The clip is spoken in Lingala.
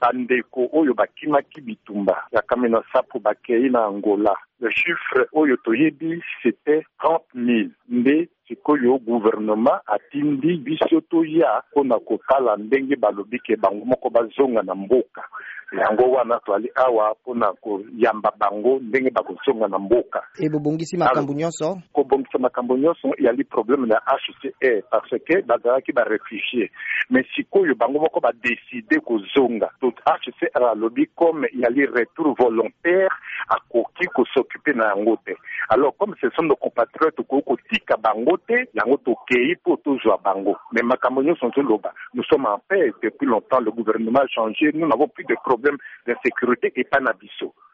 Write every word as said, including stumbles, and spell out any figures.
bandeko oyo bakimaki bitumba ya Kamena Sapu bakei na Angola. Le chiffre oyo toyebi c'était trente mille. Nde sikoyo gouvernement atindi biso toya pona kotala ndenge balobi ke bango moko bazonga na mboka. Yango wana twali awa pona koyamba bango ndenge bakozonga na mboka. E bobongisi makambo nyonso? Ko bongisa makambo nyonso yali problème na H C R parce que bazalaki ba réfugiés. Mais sikoyo bango moko ba décider kozonga. Tout H C R alobi comme yali retour volontaire à koki ko s'occuper na yango te. Alors comme ce sont nos compatriotes ko kotika bango te, yango to kei po tozwa bango. Mais makambo nyonso loba. Nous sommes en paix depuis longtemps, le gouvernement a changé, nous n'avons plus de problème d'insécurité et pas nabiso.